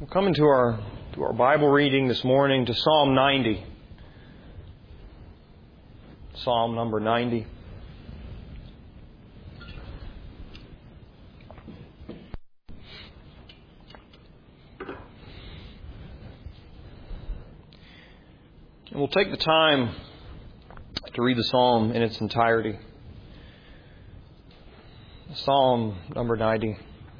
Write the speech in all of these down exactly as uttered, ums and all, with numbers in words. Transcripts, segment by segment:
We're coming to our to our Bible reading this morning to Psalm ninety. Psalm number ninety. And we'll take the time to read the psalm in its entirety. Psalm number ninety.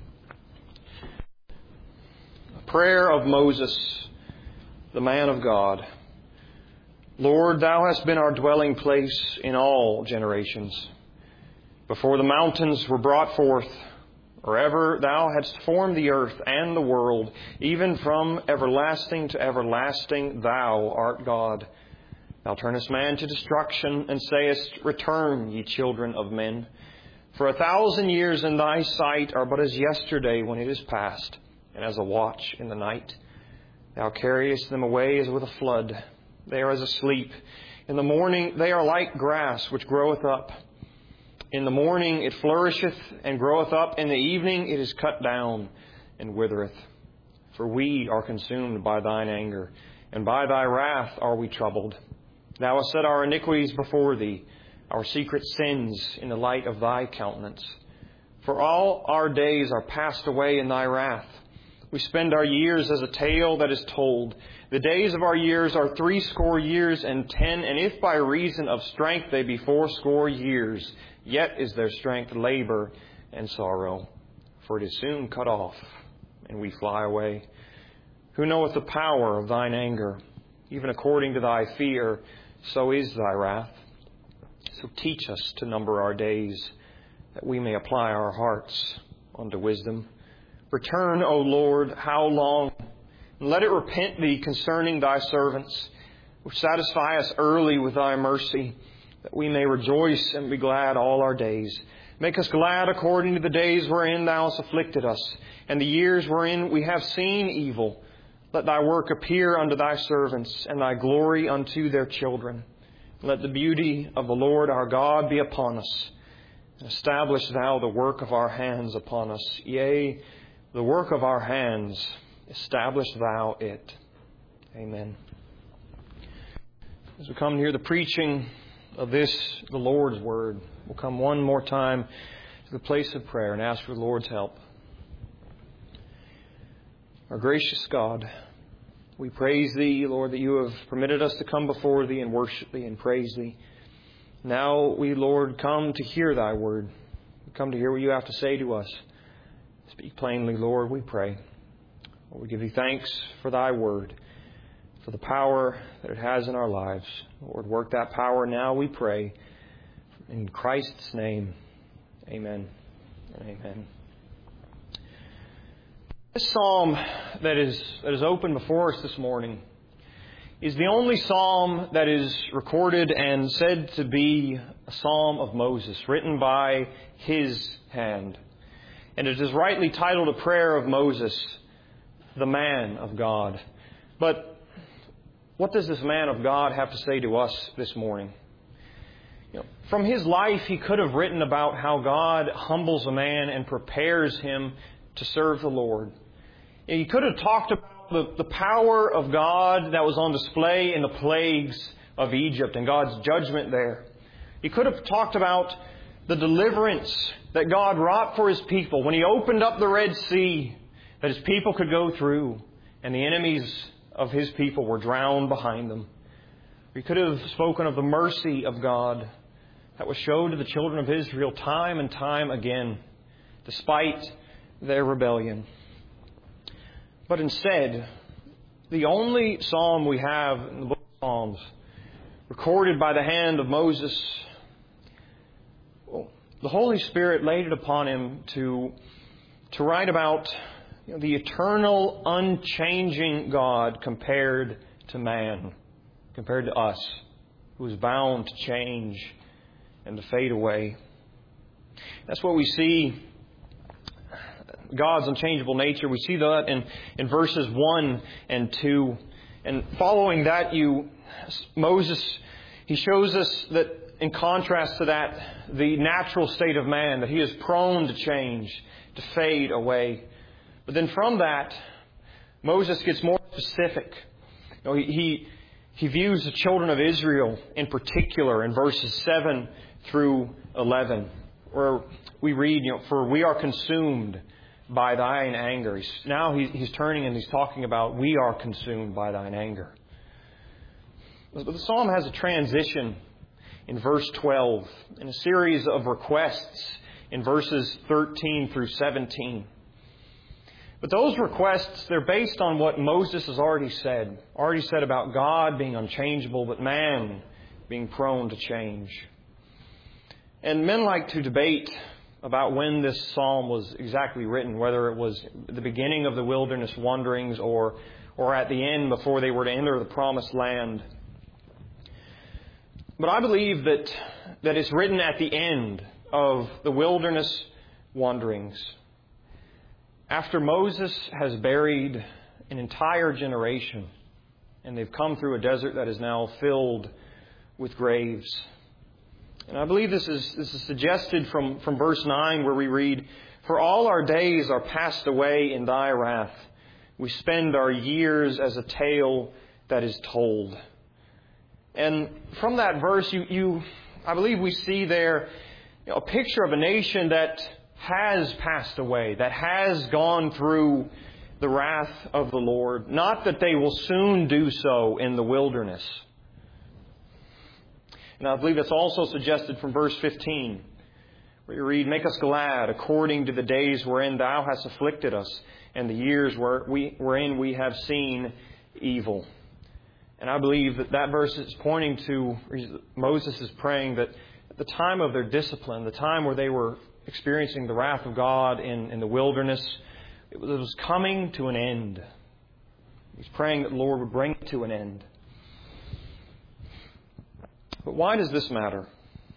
Prayer of Moses, the man of God. Lord, Thou hast been our dwelling place in all generations. Before the mountains were brought forth, or ever Thou hadst formed the earth and the world, even from everlasting to everlasting, Thou art God. Thou turnest man to destruction, and sayest, Return, ye children of men. For a thousand years in Thy sight are but as yesterday when it is past, and as a watch in the night. Thou carriest them away as with a flood. They are as asleep. In the morning they are like grass which groweth up. In the morning it flourisheth and groweth up. In the evening it is cut down and withereth. For we are consumed by Thine anger, and by Thy wrath are we troubled. Thou hast set our iniquities before Thee, our secret sins in the light of Thy countenance. For all our days are passed away in Thy wrath. We spend our years as a tale that is told. The days of our years are threescore years and ten, and if by reason of strength they be fourscore years, yet is their strength labor and sorrow. For it is soon cut off, and we fly away. Who knoweth the power of Thine anger? Even according to Thy fear, so is Thy wrath. So teach us to number our days, that we may apply our hearts unto wisdom. Return, O Lord, how long? And let it repent Thee concerning Thy servants, which satisfy us early with Thy mercy, that we may rejoice and be glad all our days. Make us glad according to the days wherein Thou hast afflicted us, and the years wherein we have seen evil. Let Thy work appear unto Thy servants, and Thy glory unto their children. Let the beauty of the Lord our God be upon us. And establish Thou the work of our hands upon us. Yea, the work of our hands, establish Thou it. Amen. As we come to hear the preaching of this, the Lord's Word, we'll come one more time to the place of prayer and ask for the Lord's help. Our gracious God, we praise Thee, Lord, that You have permitted us to come before Thee and worship Thee and praise Thee. Now we, Lord, come to hear Thy Word. We come to hear what You have to say to us. Speak plainly, Lord, we pray. Lord, we give Thee thanks for Thy Word, for the power that it has in our lives. Lord, work that power now, we pray. In Christ's name, amen and amen. This psalm that is, that is open before us this morning is the only psalm that is recorded and said to be a psalm of Moses, written by his hand. And it is rightly titled A Prayer of Moses, the man of God. But what does this man of God have to say to us this morning? You know, from his life, he could have written about how God humbles a man and prepares him to serve the Lord. He could have talked about the, the power of God that was on display in the plagues of Egypt and God's judgment there. He could have talked about the deliverance that God wrought for His people when He opened up the Red Sea that His people could go through, and the enemies of His people were drowned behind them. He could have spoken of the mercy of God that was shown to the children of Israel time and time again, despite their rebellion. But instead, the only psalm we have in the book of Psalms, recorded by the hand of Moses, well, the Holy Spirit laid it upon him to, to write about you know, the eternal, unchanging God compared to man, compared to us, who is bound to change and to fade away. That's what we see, God's unchangeable nature. We see that in, in verses one and two. And following that, you Moses, he shows us that in contrast to that, the natural state of man, that he is prone to change, to fade away. But then from that, Moses gets more specific. You know, he, he, he views the children of Israel in particular in verses seven through eleven, where we read, you know, for we are consumed by thine anger. He's, now he, he's turning and he's talking about we are consumed by thine anger. But the psalm has a transition in verse twelve, and a series of requests in verses thirteen through seventeen. But those requests, they're based on what Moses has already said. Already said about God being unchangeable, but man being prone to change. And men like to debate about when this psalm was exactly written, whether it was the beginning of the wilderness wanderings or, or at the end before they were to enter the promised land. But I believe that, that it's written at the end of the wilderness wanderings. After Moses has buried an entire generation, and they've come through a desert that is now filled with graves. And I believe this is this is suggested from, from verse nine, where we read, for all our days are passed away in thy wrath. We spend our years as a tale that is told. And from that verse, you, you I believe we see there, you know, a picture of a nation that has passed away, that has gone through the wrath of the Lord. Not that they will soon do so in the wilderness. And I believe that's also suggested from verse fifteen, where you read, make us glad according to the days wherein thou hast afflicted us, and the years where we, wherein we have seen evil. And I believe that that verse is pointing to, Moses is praying that at the time of their discipline, the time where they were experiencing the wrath of God in, in the wilderness, it was, it was coming to an end. He's praying that the Lord would bring it to an end. But why does this matter?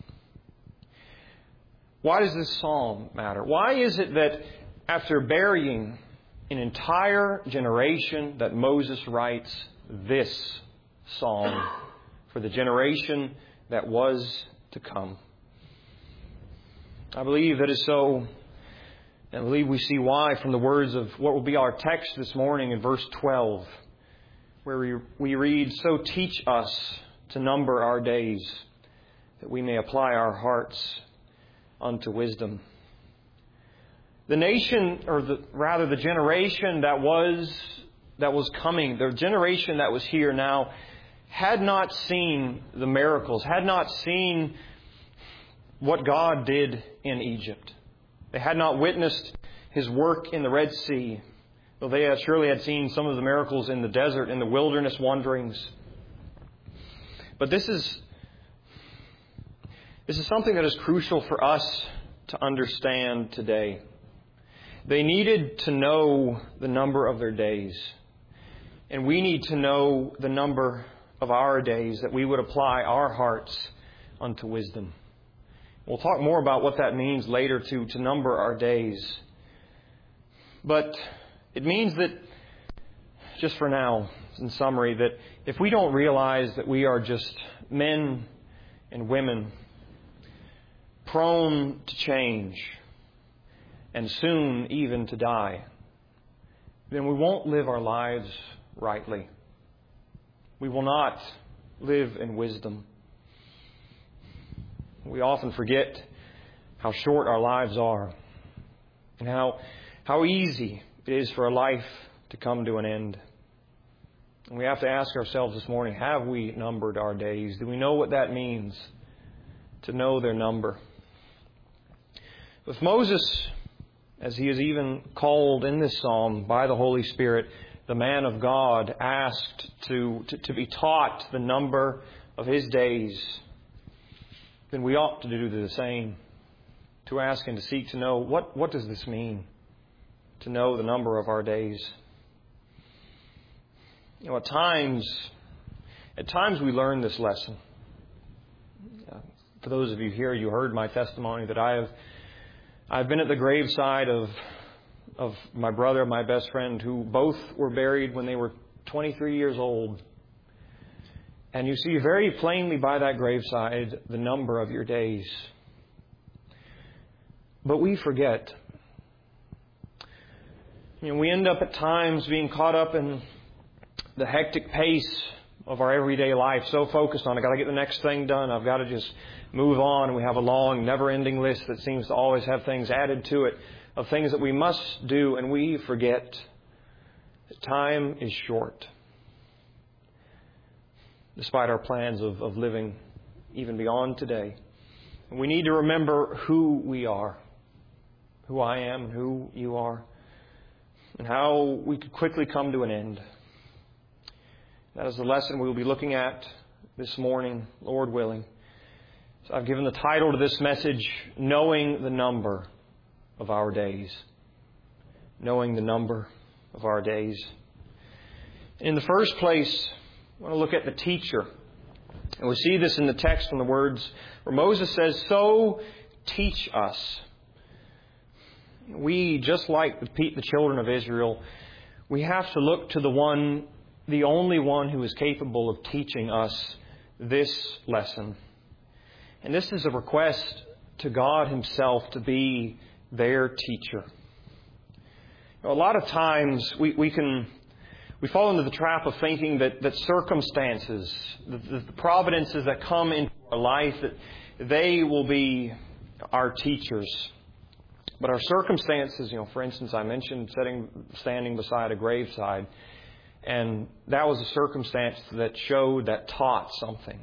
Why does this psalm matter? Why is it that after burying an entire generation that Moses writes this psalm for the generation that was to come? I believe that is so, and I believe we see why from the words of what will be our text this morning in verse twelve, where we, we read, so teach us to number our days, that we may apply our hearts unto wisdom. The nation, or the, rather the generation that was that was coming, the generation that was here now, had not seen the miracles, had not seen what God did in Egypt. They had not witnessed His work in the Red Sea, though they had surely had seen some of the miracles in the desert, in the wilderness wanderings. But this is this is something that is crucial for us to understand today. They needed to know the number of their days. And we need to know the number of our days, that we would apply our hearts unto wisdom. We'll talk more about what that means later, to, to number our days. But it means that, just for now, in summary, that if we don't realize that we are just men and women prone to change and soon even to die, then we won't live our lives rightly. We will not live in wisdom. We often forget how short our lives are and how, how easy it is for a life to come to an end. And we have to ask ourselves this morning, have we numbered our days? Do we know what that means, to know their number? With Moses, as he is even called in this psalm by the Holy Spirit, the man of God, asked to, to, to be taught the number of his days, then we ought to do the same, to ask and to seek to know, what, what does this mean, to know the number of our days? You know, at times, at times we learn this lesson. Uh, for those of you here, you heard my testimony that I have, I've been at the graveside of, of my brother, my best friend, who both were buried when they were twenty-three years old. And you see very plainly by that graveside the number of your days. But we forget. You know, we end up at times being caught up in the hectic pace of our everyday life, so focused on, I've got to get the next thing done, I've got to just move on. We have a long, never-ending list that seems to always have things added to it of things that we must do, and we forget that time is short. Despite our plans of, of living even beyond today. And we need to remember who we are, who I am and who you are, and how we could quickly come to an end. That is the lesson we will be looking at this morning, Lord willing. So I've given the title to this message, Knowing the Number of Our Days. Knowing the number of our days. In the first place, I want to look at the teacher. And we see this in the text from the words where Moses says, so teach us. We, just like the, the children of Israel, we have to look to the one, the only one who is capable of teaching us this lesson. And this is a request to God Himself to be their teacher. A lot of times we, we can we fall into the trap of thinking that, that circumstances, the, the providences that come into our life, that they will be our teachers. But our circumstances, you know, for instance, I mentioned sitting, standing beside a graveside, and that was a circumstance that showed, that taught something.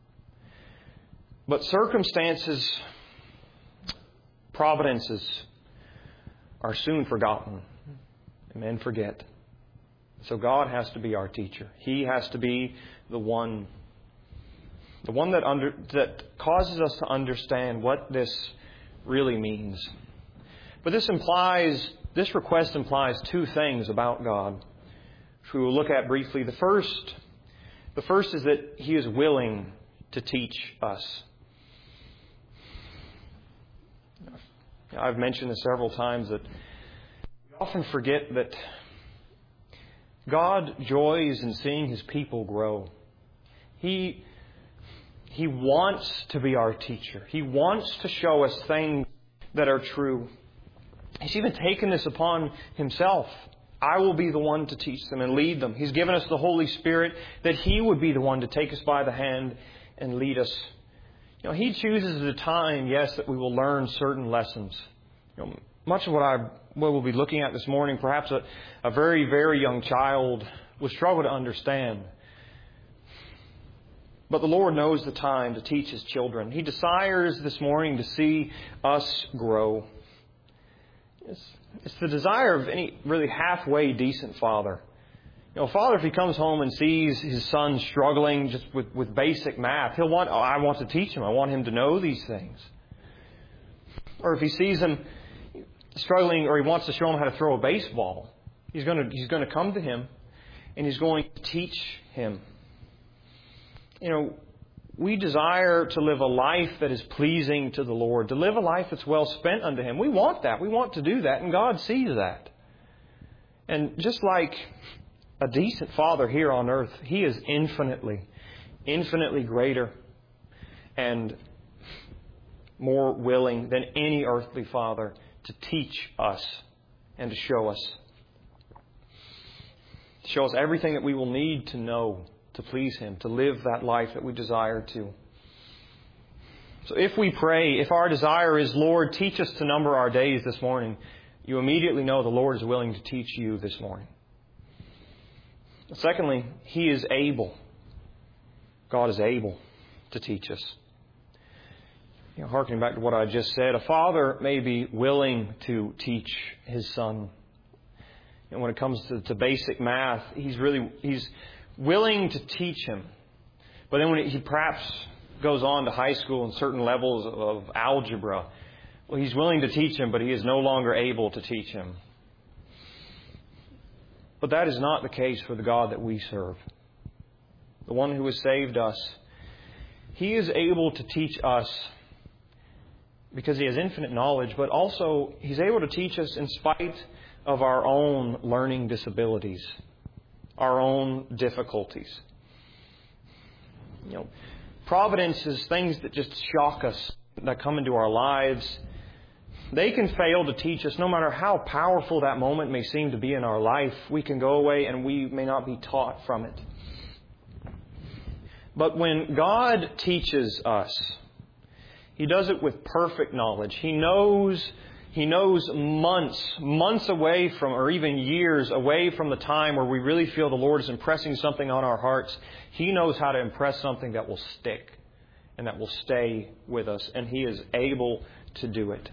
But circumstances, providences, are soon forgotten. And men forget. So God has to be our teacher. He has to be the one, the one that under, that causes us to understand what this really means. But this implies, this request implies two things about God, which we will look at briefly. The first, the first is that He is willing to teach us. I've mentioned this several times that we often forget that God joys in seeing His people grow. He, He wants to be our teacher. He wants to show us things that are true. He's even taken this upon Himself. I will be the one to teach them and lead them. He's given us the Holy Spirit that He would be the one to take us by the hand and lead us. You know, He chooses the time, yes, that we will learn certain lessons. You know, much of what I what we'll be looking at this morning, perhaps a, a very, very young child will struggle to understand. But the Lord knows the time to teach His children. He desires this morning to see us grow. It's, it's the desire of any really halfway decent father. You know, a father, if he comes home and sees his son struggling just with, with basic math, he'll want, oh, I want to teach him. I want him to know these things. Or if he sees him struggling, or he wants to show him how to throw a baseball, he's going to he's going to come to him and he's going to teach him. You know, we desire to live a life that is pleasing to the Lord, to live a life that's well spent unto Him. We want that. We want to do that, and God sees that. And just like a decent father here on earth, He is infinitely, infinitely greater and more willing than any earthly father to teach us and to show us. To show us everything that we will need to know to please Him, to live that life that we desire to. So if we pray, if our desire is, Lord, teach us to number our days this morning, you immediately know the Lord is willing to teach you this morning. Secondly, He is able. God is able to teach us. You know, harkening back to what I just said, a father may be willing to teach his son. And when it comes to, to basic math, he's really he's willing to teach him. But then when he perhaps goes on to high school and certain levels of algebra, well, he's willing to teach him, but he is no longer able to teach him. But that is not the case for the God that we serve. The one who has saved us. He is able to teach us because He has infinite knowledge, but also He's able to teach us in spite of our own learning disabilities, our own difficulties. You know, providence is things that just shock us, that come into our lives. They can fail to teach us, no matter how powerful that moment may seem to be in our life. We can go away and we may not be taught from it. But when God teaches us, He does it with perfect knowledge. He knows, He knows months, months away from, or even years away from the time where we really feel the Lord is impressing something on our hearts. He knows how to impress something that will stick and that will stay with us. And He is able to do it.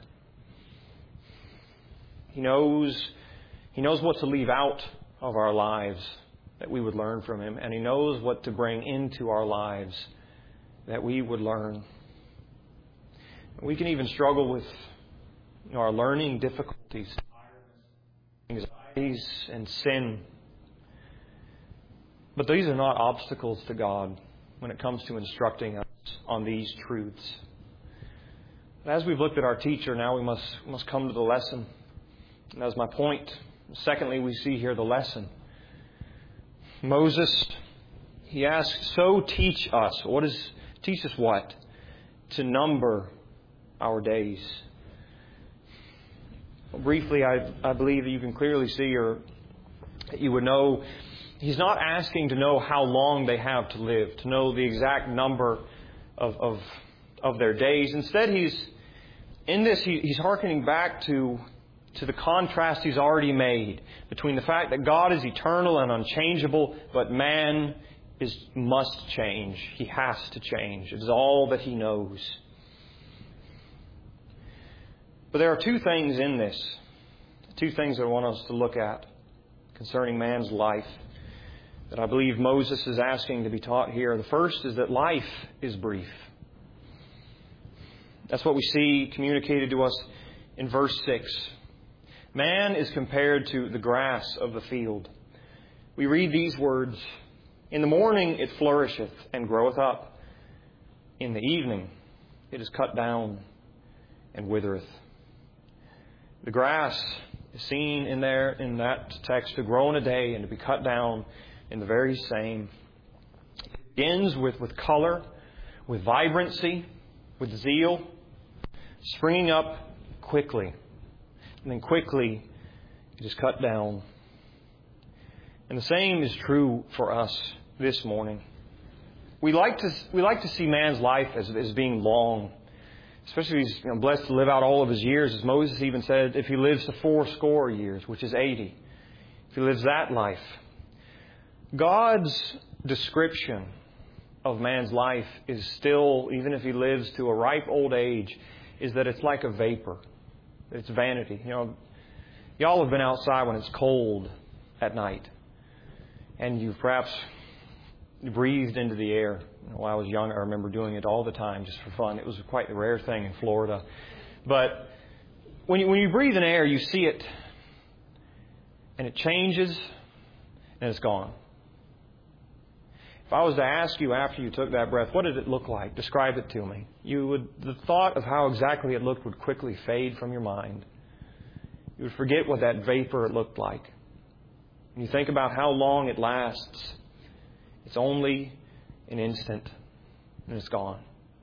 He knows, He knows what to leave out of our lives that we would learn from Him. And He knows what to bring into our lives that we would learn. We can even struggle with you know, our learning difficulties, anxieties, and sin. But these are not obstacles to God when it comes to instructing us on these truths. As we've looked at our teacher, now we must, must come to the lesson. And that's my point. Secondly, we see here the lesson. Moses, he asks, so teach us. What is, teach us what? To number our days. Well, briefly, I, I believe that you can clearly see, or that you would know, he's not asking to know how long they have to live, to know the exact number of, of, of their days. Instead, he's, in this, he, he's hearkening back to to the contrast He's already made between the fact that God is eternal and unchangeable, but man is must change. He has to change. It is all that He knows. But there are two things in this, two things that I want us to look at concerning man's life that I believe Moses is asking to be taught here. The first is that life is brief. That's what we see communicated to us in verse six. Man is compared to the grass of the field. We read these words, in the morning it flourisheth and groweth up. In the evening it is cut down and withereth. The grass is seen in there in that text to grow in a day and to be cut down in the very same. It begins with, with color, with vibrancy, with zeal, springing up quickly. And then quickly, it is cut down. And the same is true for us this morning. We like to we like to see man's life as, as being long. Especially if he's you know, blessed to live out all of his years. As Moses even said, if he lives to four score years, which is eighty. If he lives that life. God's description of man's life is still, even if he lives to a ripe old age, is that it's like a vapor. It's vanity. You know, y'all have been outside when it's cold at night. And you've perhaps breathed into the air. You know, when I was young, I remember doing it all the time just for fun. It was quite a rare thing in Florida. But when you, when you breathe in air, you see it. And it changes. And it's gone. If I was to ask you after you took that breath, what did it look like? Describe it to me. You would, the thought of how exactly it looked would quickly fade from your mind. You would forget what that vapor looked like. When you think about how long it lasts, it's only an instant and it's gone.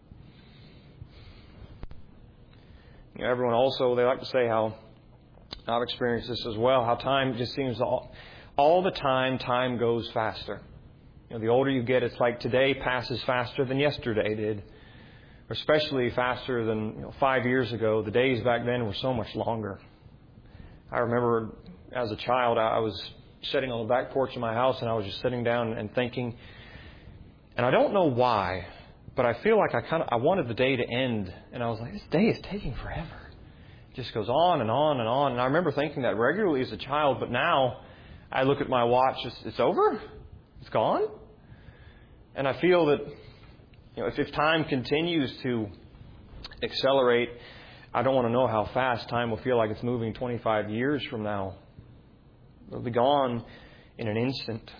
You know, everyone also, they like to say how, I've experienced this as well, how time just seems all, all the time, time goes faster. You know, the older you get, it's like today passes faster than yesterday did. Or especially faster than you know, five years ago. The days back then were so much longer. I remember as a child, I was sitting on the back porch of my house and I was just sitting down and thinking. And I don't know why, but I feel like I kind of I wanted the day to end. And I was like, this day is taking forever. It just goes on and on and on. And I remember thinking that regularly as a child, but now I look at my watch, it's, it's over? It's gone? And I feel that you know, if, if time continues to accelerate, I don't want to know how fast time will feel like it's moving twenty-five years from now. It'll be gone in an instant.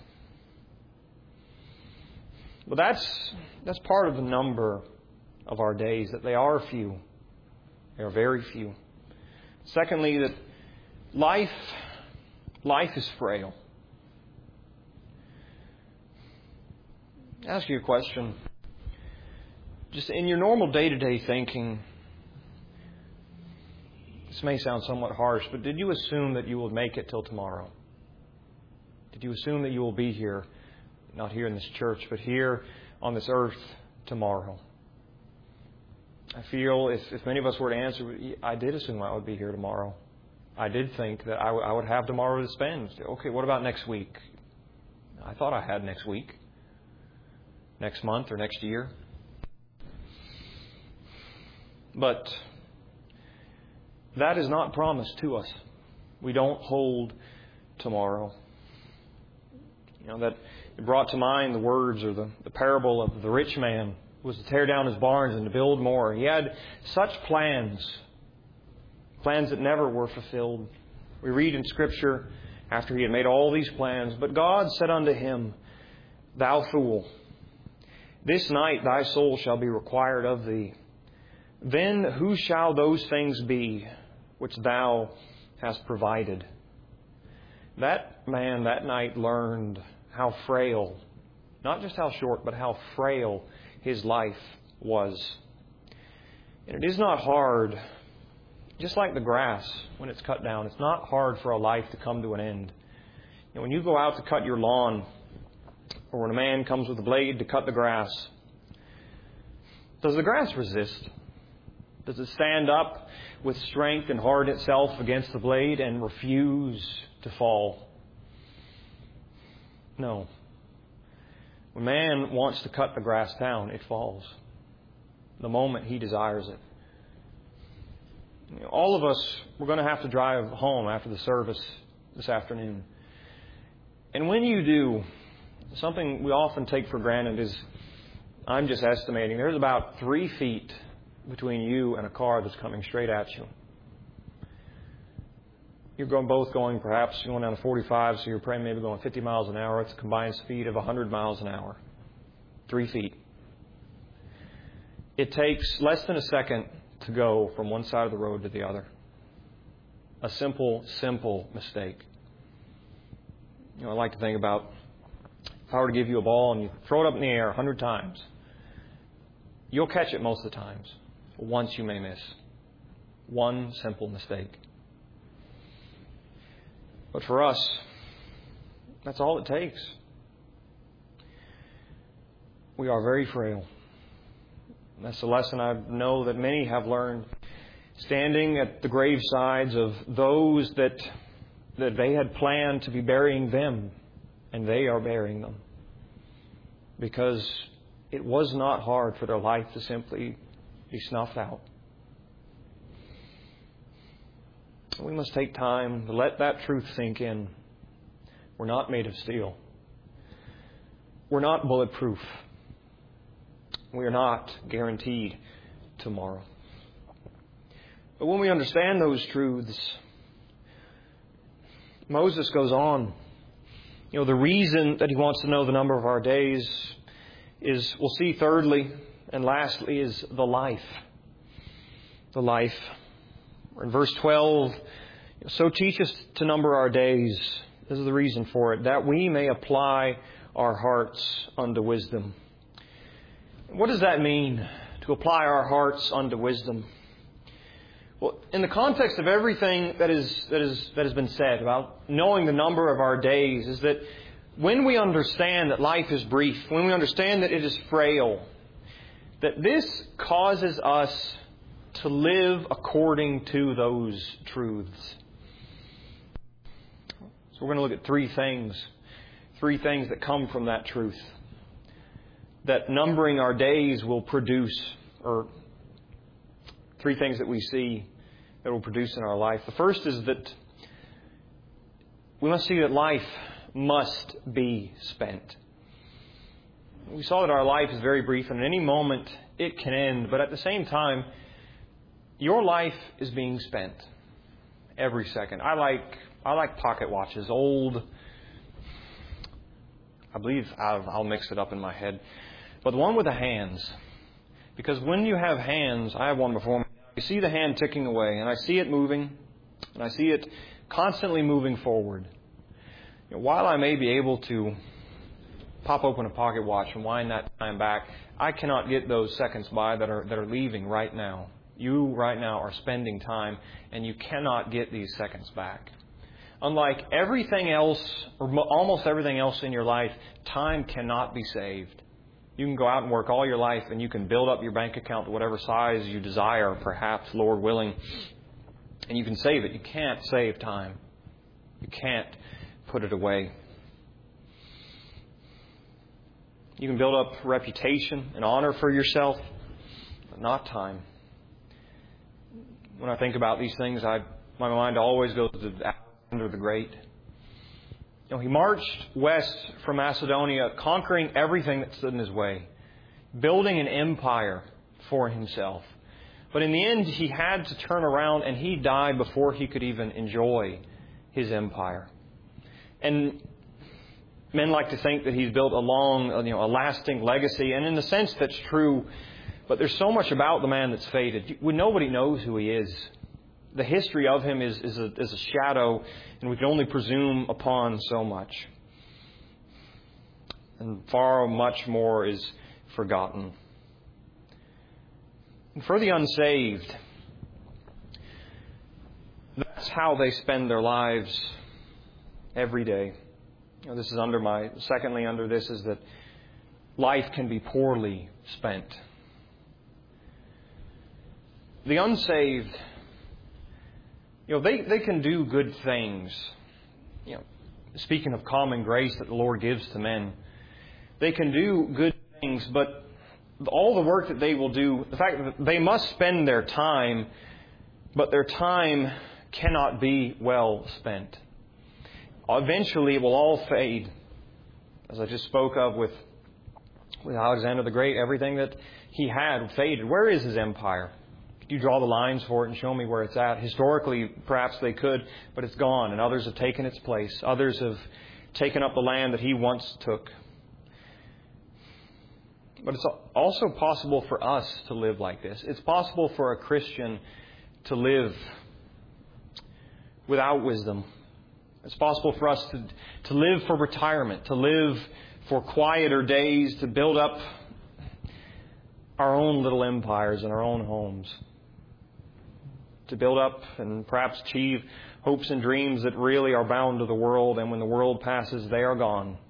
But that's that's part of the number of our days, that they are few. They are very few. Secondly, that life life is frail. I'll ask you a question. Just in your normal day-to-day thinking, This may sound somewhat harsh, but did you assume that you will make it till tomorrow? Did you assume that you will be here, not here in this church, but here on this earth tomorrow? I feel if, if many of us were to answer, I did assume I would be here tomorrow. I did think that I, w- I would have tomorrow to spend. Okay, what about next week? I thought I had next week, next month, or next year. But that is not promised to us. We don't hold tomorrow. You know, that it brought to mind the words or the, the parable of the rich man who was to tear down his barns and to build more. He had such plans, plans that never were fulfilled. We read in Scripture after he had made all these plans, but God said unto him, Thou fool, this night thy soul shall be required of thee. Then who shall those things be which thou hast provided? That man that night learned how frail, not just how short, but how frail his life was. And it is not hard, just like the grass when it's cut down, it's not hard for a life to come to an end. You know, when you go out to cut your lawn, or when a man comes with a blade to cut the grass, does the grass resist? Does it stand up with strength and harden itself against the blade and refuse to fall? No. When man wants to cut the grass down, it falls the moment he desires it. You know, all of us, we're going to have to drive home after the service this afternoon. And when you do, something we often take for granted is, I'm just estimating, there's about three feet between you and a car that's coming straight at you. You're going both going, perhaps you're going down to forty-five, so you're probably maybe going fifty miles an hour. It's a combined speed of one hundred miles an hour. Three feet. It takes less than a second to go from one side of the road to the other. A simple, simple mistake. You know, I like to think about if I were to give you a ball and you throw it up in the air a hundred times, you'll catch it most of the times. Once you may miss. One simple mistake. But for us, that's all it takes. We are very frail. That's the lesson I know that many have learned, standing at the gravesides of those that that they had planned to be burying them, and they are burying them. Because it was not hard for their life to simply be snuffed out. We must take time to let that truth sink in. We're not made of steel. We're not bulletproof. We are not guaranteed tomorrow. But when we understand those truths, Moses goes on. You know, the reason that he wants to know the number of our days is, we'll see thirdly and lastly, is the life. The life. In verse twelve, so teach us to number our days. This is the reason for it, that we may apply our hearts unto wisdom. What does that mean, to apply our hearts unto wisdom? Well, in the context of everything that is that is that has been said about knowing the number of our days, is that when we understand that life is brief, when we understand that it is frail, that this causes us to live according to those truths. So we're going to look at three things. Three things that come from that truth. That numbering our days will produce, or three things that we see that will produce in our life. The first is that we must see that life must be spent. We saw that our life is very brief, and at any moment it can end. But at the same time, your life is being spent every second. I like I like pocket watches, old. I believe I'll, I'll mix it up in my head, but the one with the hands, because when you have hands, I have one before me. You see the hand ticking away, and I see it moving, and I see it constantly moving forward. You know, while I may be able to pop open a pocket watch and wind that time back, I cannot get those seconds by that are that are leaving right now. You right now are spending time, and you cannot get these seconds back. Unlike everything else, or almost everything else in your life, time cannot be saved. You can go out and work all your life, and you can build up your bank account to whatever size you desire, perhaps, Lord willing, and you can save it. You can't save time. You can't put it away. You can build up reputation and honor for yourself, but not time. When I think about these things, I my mind always goes to Alexander the Great. You know, he marched west from Macedonia, conquering everything that stood in his way, building an empire for himself. But in the end, he had to turn around, and he died before he could even enjoy his empire. And men like to think that he's built a long, you know, a lasting legacy, and in a sense that's true. But there's so much about the man that's faded. Nobody knows who he is. The history of him is, is, a, is a shadow, and we can only presume upon so much. And far much more is forgotten. And for the unsaved, that's how they spend their lives every day. You know, this is under my, secondly under this is that life can be poorly spent. The unsaved, you know, they, they can do good things. You know, speaking of common grace that the Lord gives to men, they can do good things, but all the work that they will do, the fact that they must spend their time, but their time cannot be well spent. Eventually it will all fade. As I just spoke of with, with Alexander the Great, everything that he had faded. Where is his empire? Could you draw the lines for it and show me where it's at? Historically, perhaps they could, but it's gone, and others have taken its place. Others have taken up the land that he once took. But it's also possible for us to live like this. It's possible for a Christian to live without wisdom. It's possible for us to, to live for retirement, to live for quieter days, to build up our own little empires in our own homes, to build up and perhaps achieve hopes and dreams that really are bound to the world, and when the world passes, they are gone.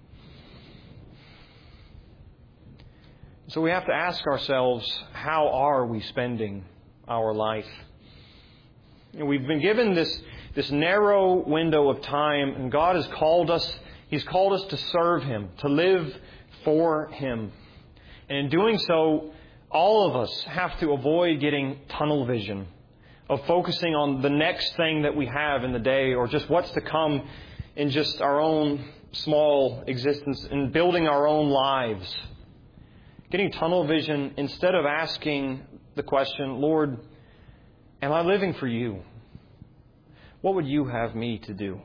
So we have to ask ourselves, how are we spending our life? You know, we've been given this, this narrow window of time, and God has called us, He's called us to serve Him, to live for Him. And in doing so, all of us have to avoid getting tunnel vision, of focusing on the next thing that we have in the day, or just what's to come in just our own small existence, and building our own lives. Getting tunnel vision instead of asking the question, Lord, am I living for You? What would You have me to do?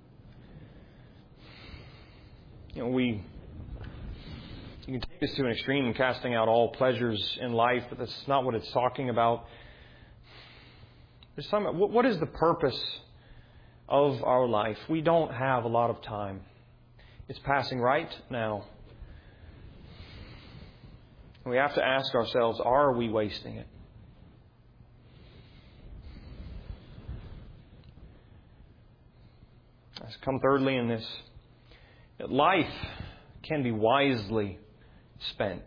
You know, we you can take this to an extreme in casting out all pleasures in life, but that's not what it's talking about. There's some, what is the purpose of our life? We don't have a lot of time. It's passing right now. We have to ask ourselves, are we wasting it? Let's come thirdly in this, that life can be wisely spent.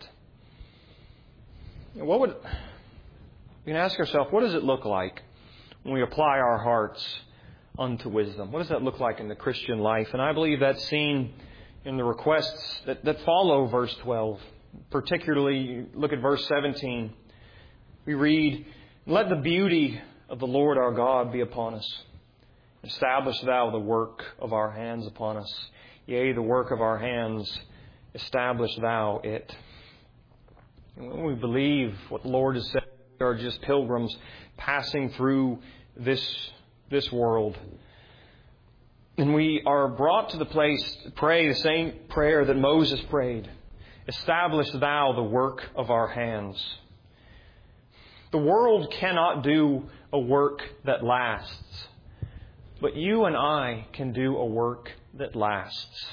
What would we can ask ourselves, what does it look like when we apply our hearts unto wisdom? What does that look like in the Christian life? And I believe that's seen in the requests that, that follow verse twelve. Particularly, look at verse seventeen. We read, "Let the beauty of the Lord our God be upon us. Establish Thou the work of our hands upon us. Yea, the work of our hands, establish Thou it." And when we believe what the Lord has said, we are just pilgrims passing through this, this world. And we are brought to the place to pray the same prayer that Moses prayed. Establish Thou the work of our hands. The world cannot do a work that lasts, but you and I can do a work that lasts.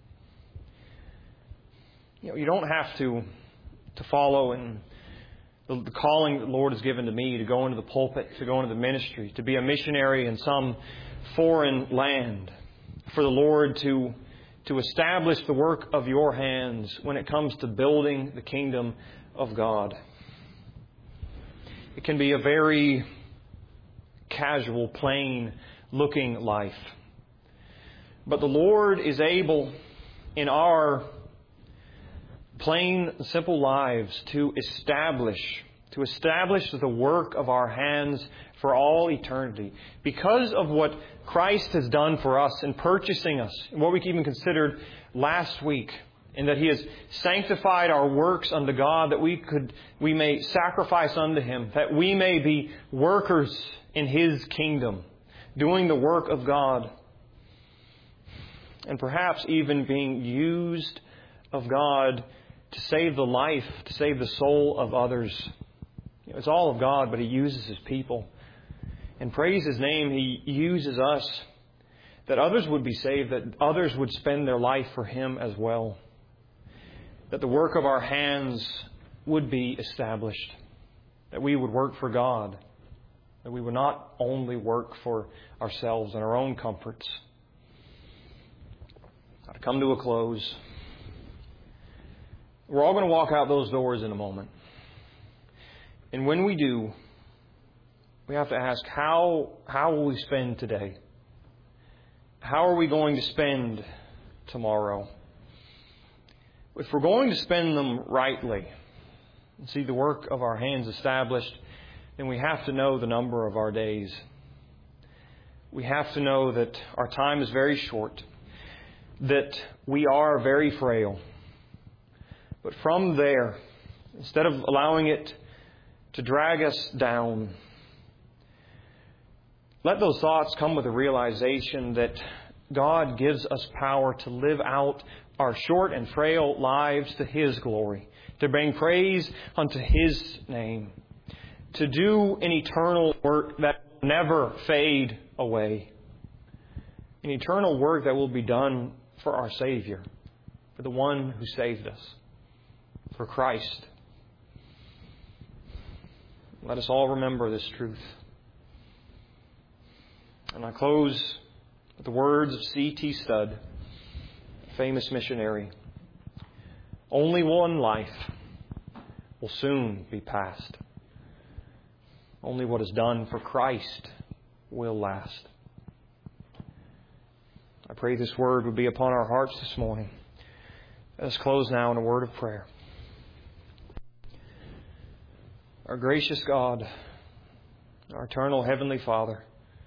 You know, you don't have to, to follow in the, the calling that the Lord has given to me to go into the pulpit, to go into the ministry, to be a missionary in some foreign land, for the Lord to, to establish the work of your hands when it comes to building the kingdom of God. It can be a very casual, plain looking life. But the Lord is able in our plain, simple lives to establish, to establish the work of our hands for all eternity. Because of what Christ has done for us in purchasing us, and what we even considered last week, in that He has sanctified our works unto God, that we could, we may sacrifice unto Him, that we may be workers in His kingdom, doing the work of God, and perhaps even being used of God to save the life, to save the soul of others. You know, it's all of God, but He uses His people. And praise His name, He uses us, that others would be saved, that others would spend their life for Him as well. That the work of our hands would be established. That we would work for God. That we would not only work for ourselves and our own comforts. Now, to come to a close, we're all going to walk out those doors in a moment. And when we do, we have to ask, how, how will we spend today? How are we going to spend tomorrow? If we're going to spend them rightly and see the work of our hands established, then we have to know the number of our days. We have to know that our time is very short, that we are very frail. But from there, instead of allowing it to drag us down, let those thoughts come with a realization that God gives us power to live out our short and frail lives to His glory, to bring praise unto His name, to do an eternal work that will never fade away, an eternal work that will be done for our Savior, for the one who saved us, for Christ. Let us all remember this truth. And I close with the words of C T Studd, a famous missionary. Only one life will soon be past. Only what is done for Christ will last. I pray this word would be upon our hearts this morning. Let us close now in a word of prayer. Our gracious God, our eternal Heavenly Father,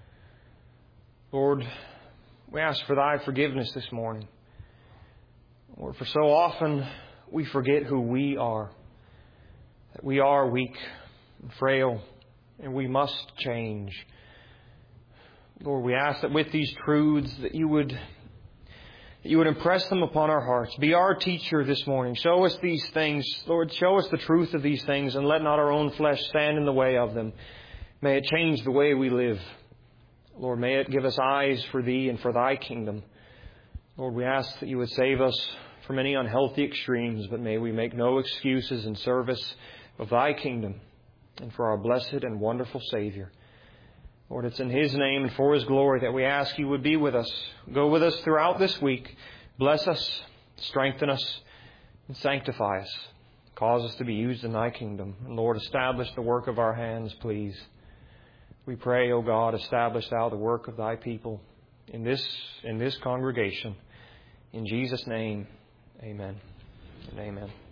Lord, we ask for Thy forgiveness this morning. Lord, for so often we forget who we are, that we are weak and frail, and we must change. Lord, we ask that with these truths that you would, that you would impress them upon our hearts. Be our teacher this morning. Show us these things. Lord, show us the truth of these things, and let not our own flesh stand in the way of them. May it change the way we live. Lord, may it give us eyes for Thee and for Thy kingdom. Lord, we ask that you would save us from any unhealthy extremes, but may we make no excuses in service of Thy kingdom and for our blessed and wonderful Savior. Lord, it's in His name and for His glory that we ask you would be with us. Go with us throughout this week. Bless us, strengthen us, and sanctify us. Cause us to be used in Thy kingdom. And Lord, establish the work of our hands, please. We pray, O God, establish Thou the work of Thy people in this, in this congregation. In Jesus' name, amen and amen.